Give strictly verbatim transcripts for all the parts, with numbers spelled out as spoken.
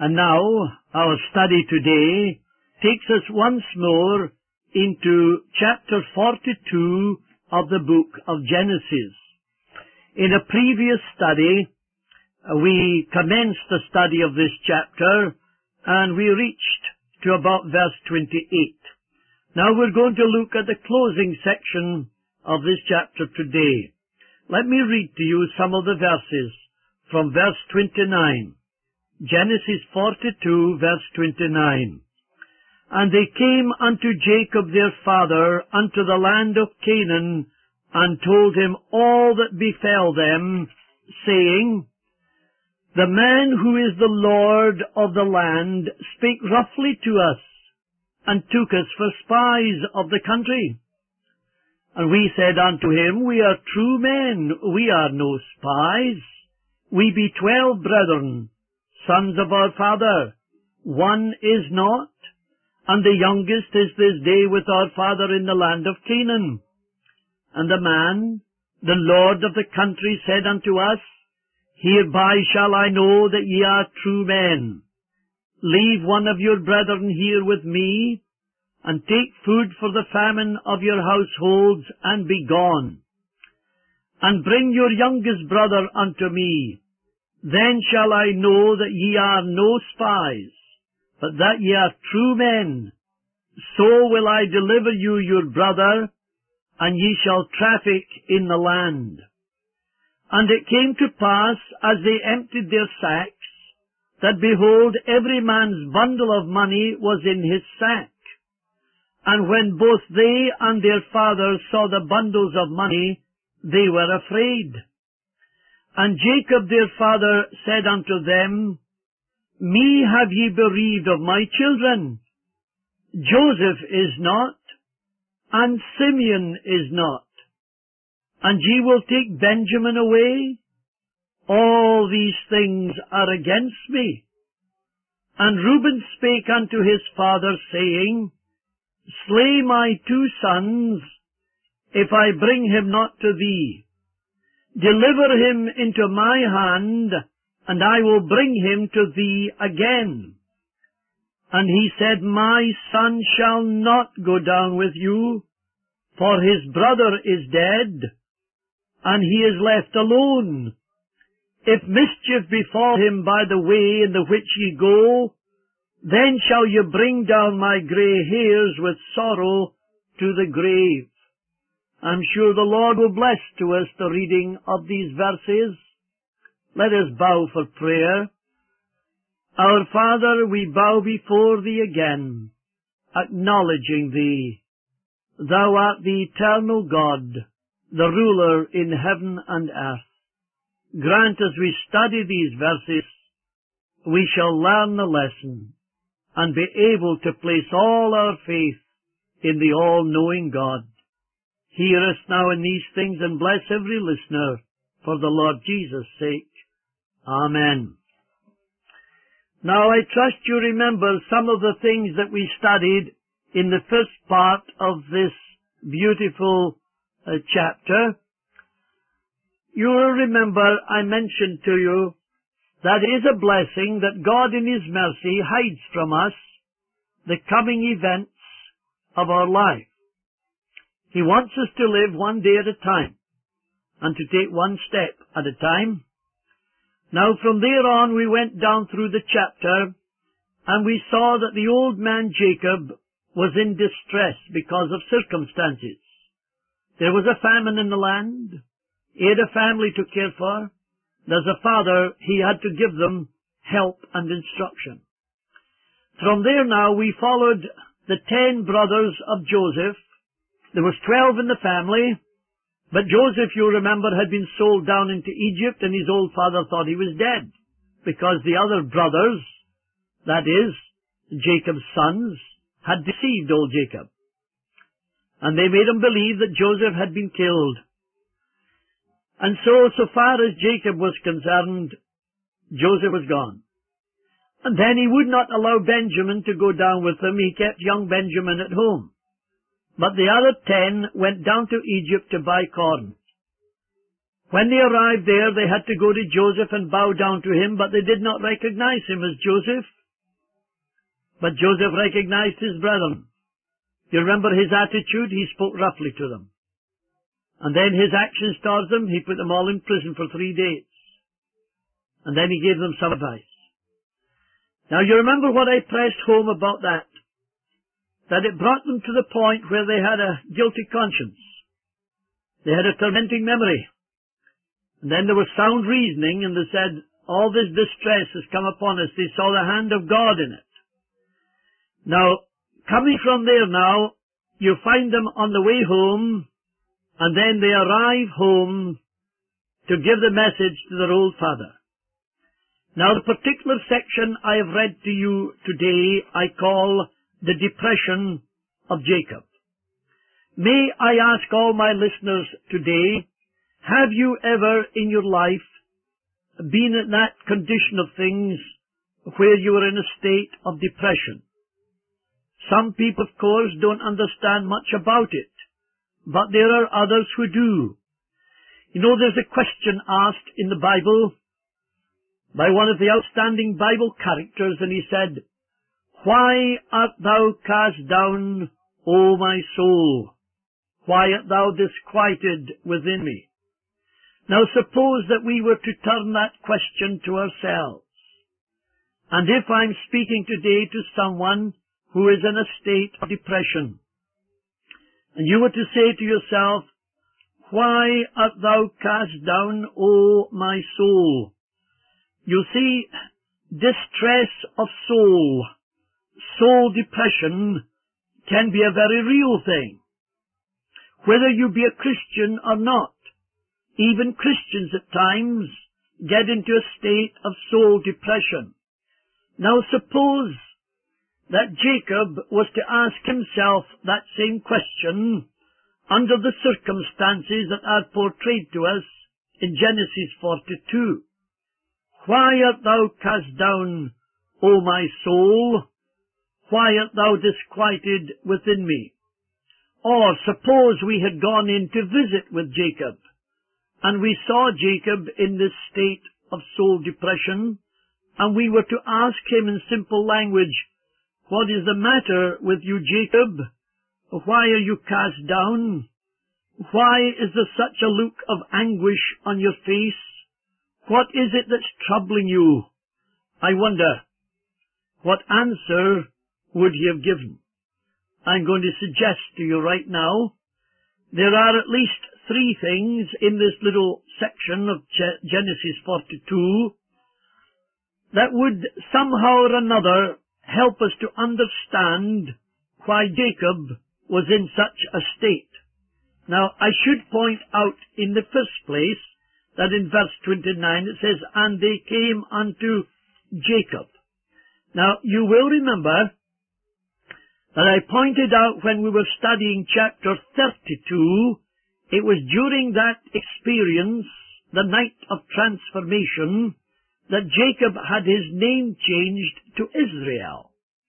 And now, our study today takes us once more into chapter forty-two of the book of Genesis. In a previous study, we commenced the study of this chapter, and we reached to about verse twenty-eight. Now we're going to look at the closing section of this chapter today. Let me read to you some of the verses from verse twenty-nine. Genesis forty-two, verse twenty-nine. And they came unto Jacob their father unto the land of Canaan, and told him all that befell them, saying, The man who is the Lord of the land spake roughly to us, and took us for spies of the country. And we said unto him, We are true men, we are no spies. We be twelve brethren, sons of our father. One is not, and the youngest is this day with our father in the land of Canaan. And the man, the Lord of the country, said unto us, Hereby shall I know that ye are true men. Leave one of your brethren here with me, and take food for the famine of your households, and be gone. And bring your youngest brother unto me. Then shall I know that ye are no spies, but that ye are true men. So will I deliver you your brother, and ye shall traffic in the land. And it came to pass, as they emptied their sacks, that behold, every man's bundle of money was in his sack. And when both they and their father saw the bundles of money, they were afraid. And Jacob their father said unto them, Me have ye bereaved of my children. Joseph is not, and Simeon is not. And ye will take Benjamin away? All these things are against me. And Reuben spake unto his father, saying, Slay my two sons, if I bring him not to thee. Deliver him into my hand, and I will bring him to thee again. And he said, My son shall not go down with you, for his brother is dead, and he is left alone. If mischief befall him by the way in the which ye go, then shall ye bring down my grey hairs with sorrow to the grave. I'm sure the Lord will bless to us the reading of these verses. Let us bow for prayer. Our Father, we bow before Thee again, acknowledging Thee. Thou art the eternal God, the ruler in heaven and earth. Grant as we study these verses, we shall learn the lesson and be able to place all our faith in the all-knowing God. Hear us now in these things and bless every listener for the Lord Jesus' sake. Amen. Now I trust you remember some of the things that we studied in the first part of this beautiful uh, chapter. You will remember I mentioned to you that it is a blessing that God in His mercy hides from us the coming events of our life. He wants us to live one day at a time and to take one step at a time. Now from there on we went down through the chapter and we saw that the old man Jacob was in distress because of circumstances. There was a famine in the land. He had a family to care for. As a father, he had to give them help and instruction. From there now we followed the ten brothers of Joseph. There was twelve in the family, but Joseph, you remember, had been sold down into Egypt, and his old father thought he was dead, because the other brothers, that is, Jacob's sons, had deceived old Jacob. And they made him believe that Joseph had been killed. And so, so far as Jacob was concerned, Joseph was gone. And then he would not allow Benjamin to go down with them. He kept young Benjamin at home. But the other ten went down to Egypt to buy corn. When they arrived there, they had to go to Joseph and bow down to him, but they did not recognize him as Joseph. But Joseph recognized his brethren. You remember his attitude? He spoke roughly to them. And then his actions towards them, he put them all in prison for three days. And then he gave them some advice. Now you remember what I pressed home about that? That it brought them to the point where they had a guilty conscience. They had a tormenting memory. And then there was sound reasoning, and they said, all this distress has come upon us. They saw the hand of God in it. Now, coming from there now, you find them on the way home, and then they arrive home to give the message to their old father. Now, the particular section I have read to you today, I call the depression of Jacob. May I ask all my listeners today, have you ever in your life been in that condition of things where you were in a state of depression? Some people, of course, don't understand much about it, but there are others who do. You know, there's a question asked in the Bible by one of the outstanding Bible characters, and he said, "Why art thou cast down, O my soul? Why art thou disquieted within me?" Now suppose that we were to turn that question to ourselves. And if I'm speaking today to someone who is in a state of depression, and you were to say to yourself, "Why art thou cast down, O my soul?" You see, distress of soul, soul depression, can be a very real thing. Whether you be a Christian or not, even Christians at times get into a state of soul depression. Now suppose that Jacob was to ask himself that same question under the circumstances that are portrayed to us in Genesis forty-two. "Why art thou cast down, O my soul? Why art thou disquieted within me?" Or suppose we had gone in to visit with Jacob, and we saw Jacob in this state of soul depression, and we were to ask him in simple language, "What is the matter with you, Jacob? Why are you cast down? Why is there such a look of anguish on your face? What is it that's troubling you?" I wonder, what answer would he have given? I'm going to suggest to you right now, there are at least three things in this little section of Genesis forty-two that would somehow or another help us to understand why Jacob was in such a state. Now, I should point out in the first place that in verse twenty-nine it says, "And they came unto Jacob." Now, you will remember that I pointed out when we were studying chapter thirty-two, it was during that experience, the night of transformation, that Jacob had his name changed to Israel.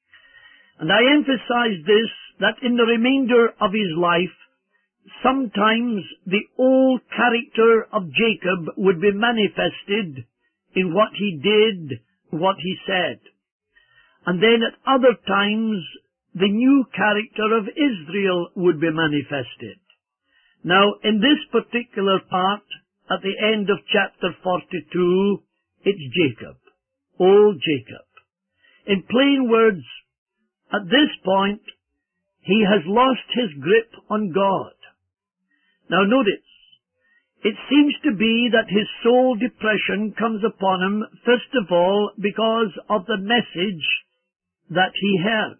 And I emphasized this, that in the remainder of his life, sometimes the old character of Jacob would be manifested in what he did, what he said. And then at other times, the new character of Israel would be manifested. Now, in this particular part, at the end of chapter forty-two, it's Jacob, old Jacob. In plain words, at this point, he has lost his grip on God. Now notice, it seems to be that his soul depression comes upon him, first of all, because of the message that he heard.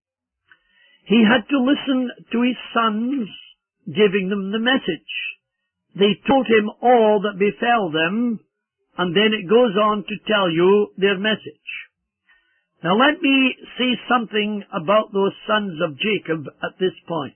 He had to listen to his sons giving them the message. They told him all that befell them, and then it goes on to tell you their message. Now let me say something about those sons of Jacob at this point.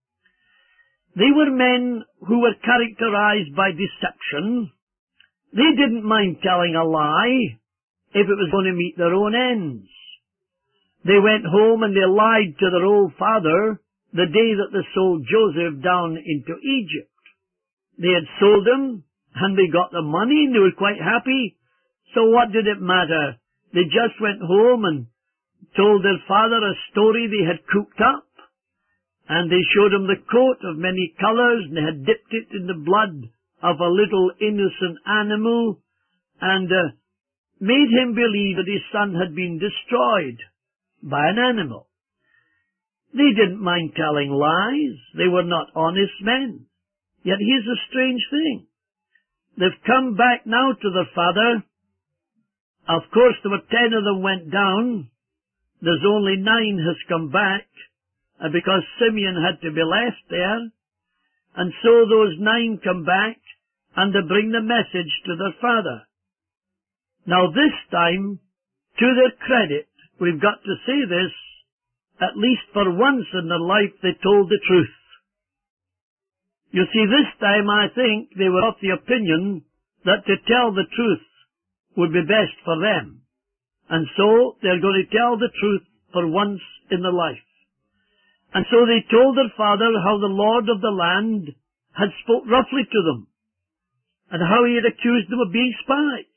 They were men who were characterized by deception. They didn't mind telling a lie if it was going to meet their own ends. They went home and they lied to their old father the day that they sold Joseph down into Egypt. They had sold him, and they got the money, and they were quite happy. So what did it matter? They just went home and told their father a story they had cooked up, and they showed him the coat of many colours, and they had dipped it in the blood of a little innocent animal, and uh, made him believe that his son had been destroyed by an animal. They didn't mind telling lies. They were not honest men. Yet here's a strange thing. They've come back now to their father. Of course, there were ten of them went down. There's only nine has come back, uh, because Simeon had to be left there. And so those nine come back, and they bring the message to their father. Now this time, to their credit, we've got to say this, at least for once in their life they told the truth. You see, this time I think they were of the opinion that to tell the truth would be best for them. And so they're going to tell the truth for once in their life. And so they told their father how the Lord of the land had spoke roughly to them, and how he had accused them of being spies.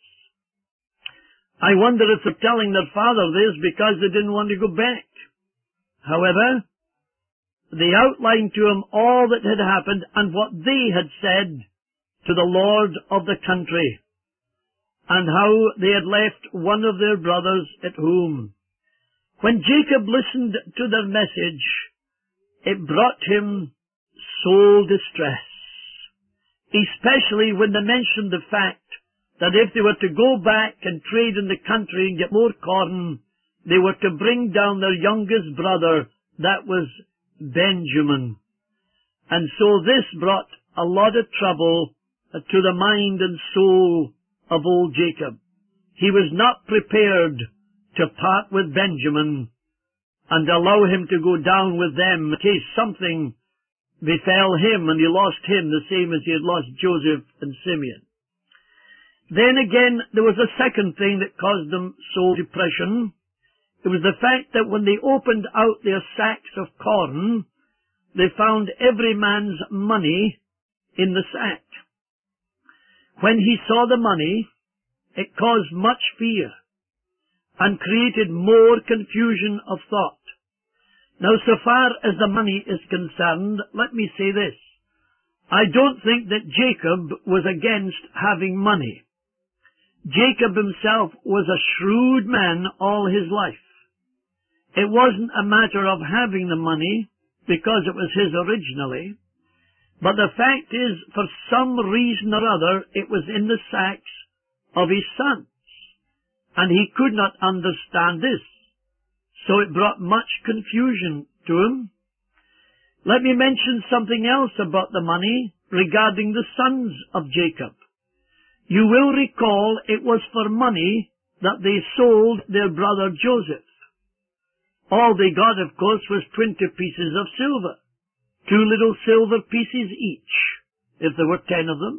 I wonder if they're telling their father this because they didn't want to go back. However, they outlined to him all that had happened and what they had said to the Lord of the country, and how they had left one of their brothers at home. When Jacob listened to their message, it brought him soul distress, especially when they mentioned the fact that if they were to go back and trade in the country and get more corn, they were to bring down their youngest brother, that was Benjamin. And so this brought a lot of trouble to the mind and soul of old Jacob. He was not prepared to part with Benjamin and allow him to go down with them in case something befell him and he lost him the same as he had lost Joseph and Simeon. Then again, there was a second thing that caused them soul depression. It was the fact that when they opened out their sacks of corn, they found every man's money in the sack. When he saw the money, it caused much fear and created more confusion of thought. Now, so far as the money is concerned, let me say this. I don't think that Jacob was against having money. Jacob himself was a shrewd man all his life. It wasn't a matter of having the money, because it was his originally, but the fact is, for some reason or other, it was in the sacks of his sons, and he could not understand this, so it brought much confusion to him. Let me mention something else about the money regarding the sons of Jacob. You will recall it was for money that they sold their brother Joseph. All they got, of course, was twenty pieces of silver, two little silver pieces each, if there were ten of them.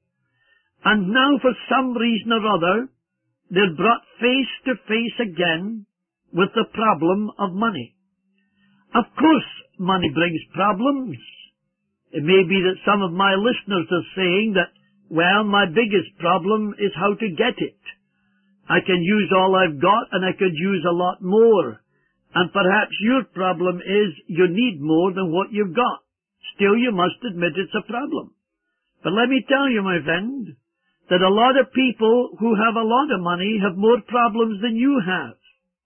And now, for some reason or other, they're brought face to face again with the problem of money. Of course, money brings problems. It may be that some of my listeners are saying that, well, my biggest problem is how to get it. I can use all I've got and I could use a lot more. And perhaps your problem is you need more than what you've got. Still, you must admit it's a problem. But let me tell you, my friend, that a lot of people who have a lot of money have more problems than you have.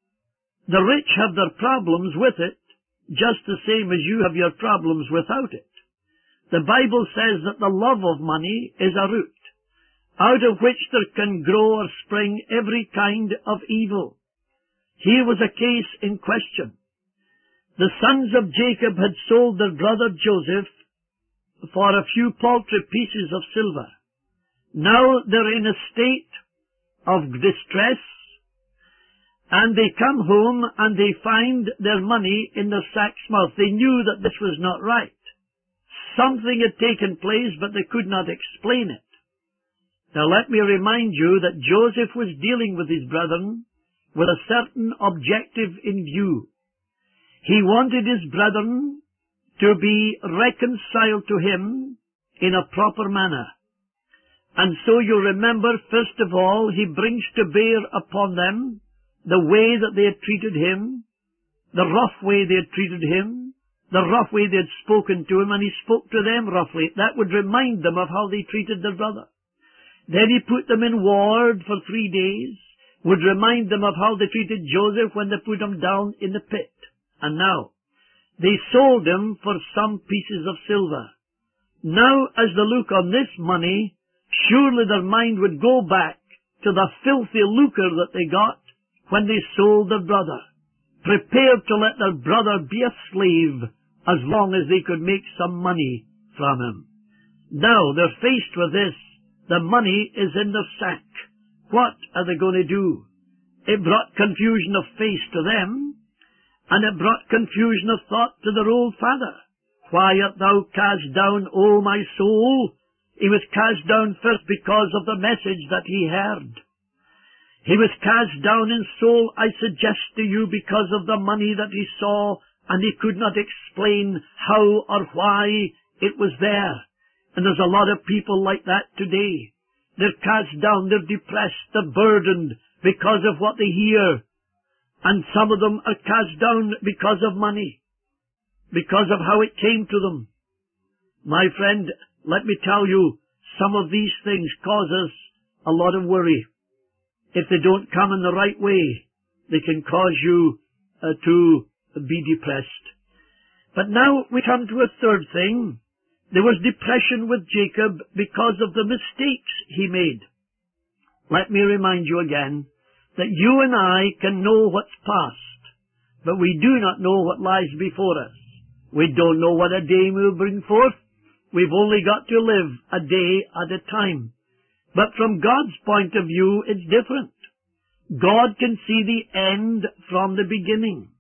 The rich have their problems with it, just the same as you have your problems without it. The Bible says that the love of money is a root, out of which there can grow or spring every kind of evil. Here was a case in question. The sons of Jacob had sold their brother Joseph for a few paltry pieces of silver. Now they're in a state of distress, and they come home and they find their money in their sack's mouth. They knew that this was not right. Something had taken place, but they could not explain it. Now let me remind you that Joseph was dealing with his brethren with a certain objective in view. He wanted his brethren to be reconciled to him in a proper manner. And so you remember, first of all, he brings to bear upon them the way that they had treated him, the rough way they had treated him, the rough way they had spoken to him, and he spoke to them roughly. That would remind them of how they treated their brother. Then he put them in ward for three days, would remind them of how they treated Joseph when they put him down in the pit. And now, they sold him for some pieces of silver. Now, as they look on this money, surely their mind would go back to the filthy lucre that they got when they sold their brother, prepared to let their brother be a slave as long as they could make some money from him. Now they're faced with this. The money is in their sack. What are they going to do? It brought confusion of face to them, and it brought confusion of thought to their old father. Why art thou cast down, O my soul? He was cast down first because of the message that he heard. He was cast down in soul, I suggest to you, because of the money that he saw, and he could not explain how or why it was there. And there's a lot of people like that today. They're cast down, they're depressed, they're burdened because of what they hear. And some of them are cast down because of money, because of how it came to them. My friend, let me tell you, some of these things cause us a lot of worry. If they don't come in the right way, they can cause you uh, to be depressed. But now we come to a third thing. There was depression with Jacob because of the mistakes he made. Let me remind you again that you and I can know what's past, but we do not know what lies before us. We don't know what a day will bring forth. We've only got to live a day at a time. But from God's point of view, it's different. God can see the end from the beginning.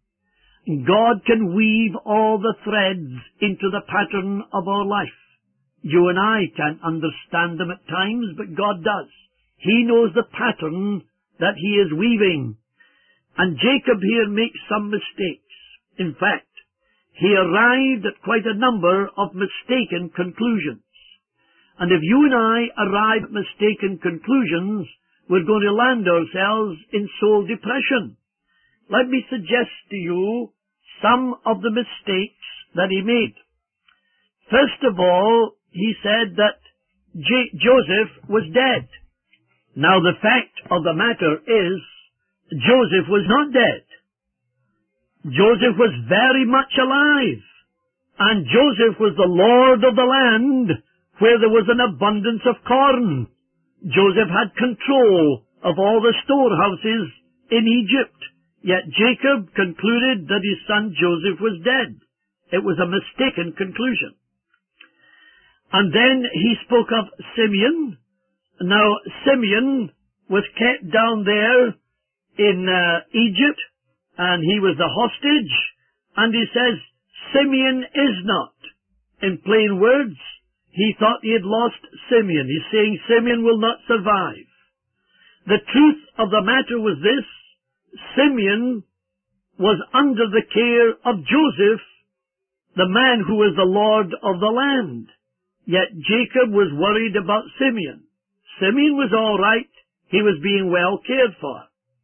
God can weave all the threads into the pattern of our life. You and I can't understand them at times, but God does. He knows the pattern that he is weaving. And Jacob here makes some mistakes. In fact, he arrived at quite a number of mistaken conclusions. And if you and I arrive at mistaken conclusions, we're going to land ourselves in soul depression. Let me suggest to you some of the mistakes that he made. First of all, he said that J- Joseph was dead. Now the fact of the matter is, Joseph was not dead. Joseph was very much alive. And Joseph was the Lord of the land where there was an abundance of corn. Joseph had control of all the storehouses in Egypt. Yet Jacob concluded that his son Joseph was dead. It was a mistaken conclusion. And then he spoke of Simeon. Now, Simeon was kept down there in uh, Egypt, and he was the hostage. And he says, Simeon is not. In plain words, he thought he had lost Simeon. He's saying Simeon will not survive. The truth of the matter was this: Simeon was under the care of Joseph, the man who was the Lord of the land. Yet Jacob was worried about Simeon. Simeon was all right. He was being well cared for.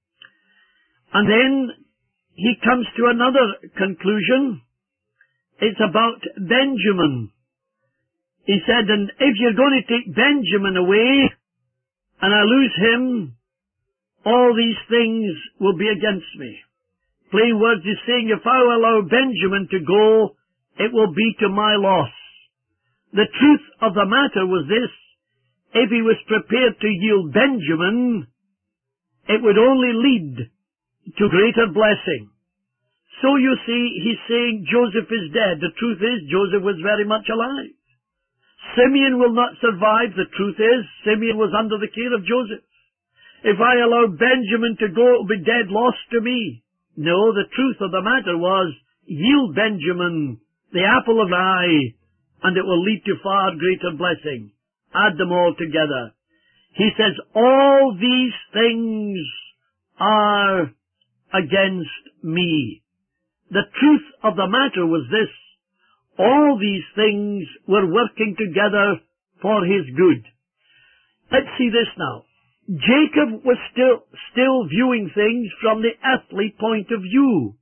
And then he comes to another conclusion. It's about Benjamin. He said, and if you're going to take Benjamin away, and I lose him, all these things will be against me. Plain words, he's saying, if I allow Benjamin to go, it will be to my loss. The truth of the matter was this: if he was prepared to yield Benjamin, it would only lead to greater blessing. So you see, he's saying Joseph is dead. The truth is, Joseph was very much alive. Simeon will not survive. The truth is, Simeon was under the care of Joseph. If I allow Benjamin to go, it will be dead loss to me. No, the truth of the matter was, yield Benjamin, the apple of the eye, and it will lead to far greater blessing. Add them all together. He says, all these things are against me. The truth of the matter was this: all these things were working together for his good. Let's see this now. Jacob was still, still viewing things from the earthly point of view.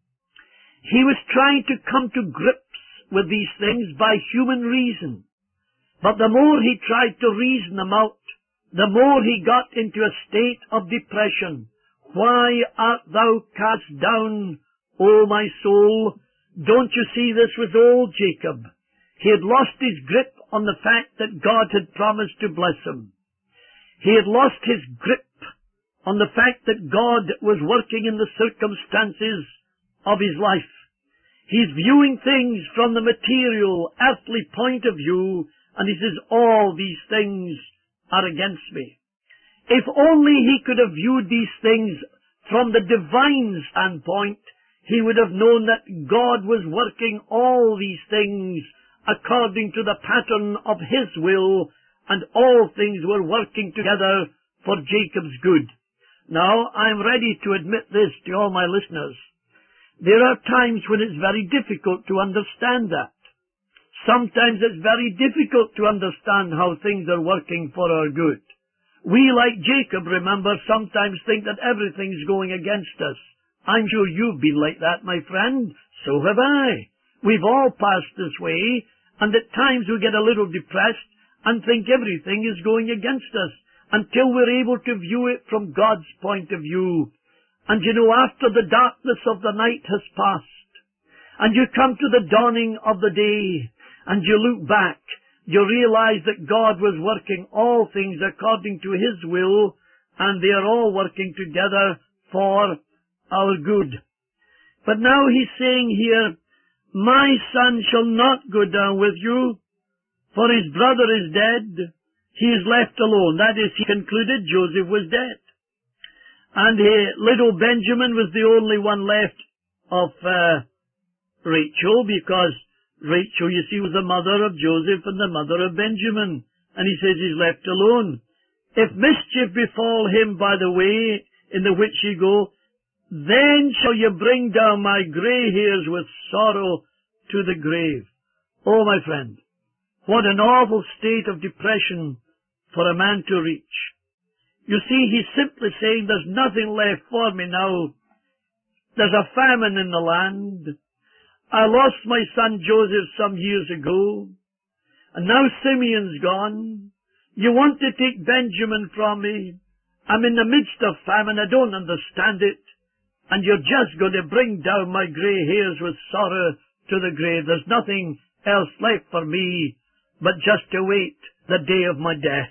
He was trying to come to grips with these things by human reason. But the more he tried to reason them out, the more he got into a state of depression. Why art thou cast down, O my soul? Don't you see this was old Jacob? He had lost his grip on the fact that God had promised to bless him. He had lost his grip on the fact that God was working in the circumstances of his life. He's viewing things from the material, earthly point of view, and he says, all these things are against me. If only he could have viewed these things from the divine standpoint, he would have known that God was working all these things according to the pattern of his will, and all things were working together for Jacob's good. Now, I'm ready to admit this to all my listeners. There are times when it's very difficult to understand that. Sometimes it's very difficult to understand how things are working for our good. We, like Jacob, remember, sometimes think that everything's going against us. I'm sure you've been like that, my friend. So have I. We've all passed this way, and at times we get a little depressed and think everything is going against us until we're able to view it from God's point of view. And you know, after the darkness of the night has passed, and you come to the dawning of the day, and you look back, you realize that God was working all things according to his will, and they are all working together for our good. But now he's saying here, my son shall not go down with you, for his brother is dead. He is left alone. That is, he concluded Joseph was dead. And uh, little Benjamin was the only one left of uh, Rachel, because Rachel, you see, was the mother of Joseph and the mother of Benjamin. And he says he's left alone. If mischief befall him by the way in the which ye go, then shall you bring down my grey hairs with sorrow to the grave. Oh, my friend, what an awful state of depression for a man to reach. You see, he's simply saying, there's nothing left for me now. There's a famine in the land. I lost my son Joseph some years ago, and now Simeon's gone. You want to take Benjamin from me. I'm in the midst of famine. I don't understand it. And you're just going to bring down my grey hairs with sorrow to the grave. There's nothing else left for me but just to wait the day of my death.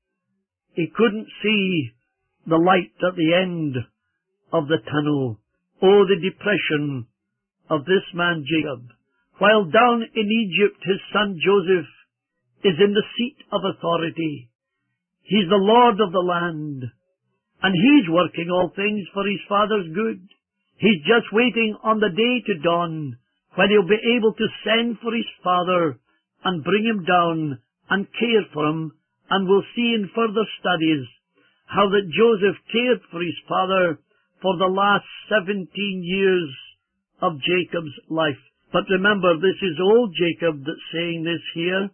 He couldn't see the light at the end of the tunnel. Oh, the depression of this man Jacob. While down in Egypt his son Joseph is in the seat of authority. He's the Lord of the land, and he's working all things for his father's good. He's just waiting on the day to dawn when he'll be able to send for his father and bring him down and care for him. And we'll see in further studies how that Joseph cared for his father for the last seventeen years of Jacob's life. But remember, this is old Jacob that's saying this here,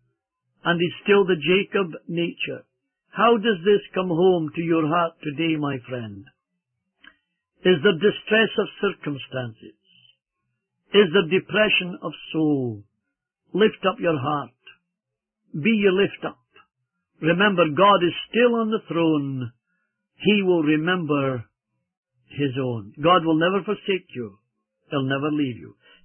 and he's still the Jacob nature. How does this come home to your heart today, my friend? Is there distress of circumstances? Is there depression of soul? Lift up your heart. Be ye lift up. Remember, God is still on the throne. He will remember his own. God will never forsake you. He'll never leave you.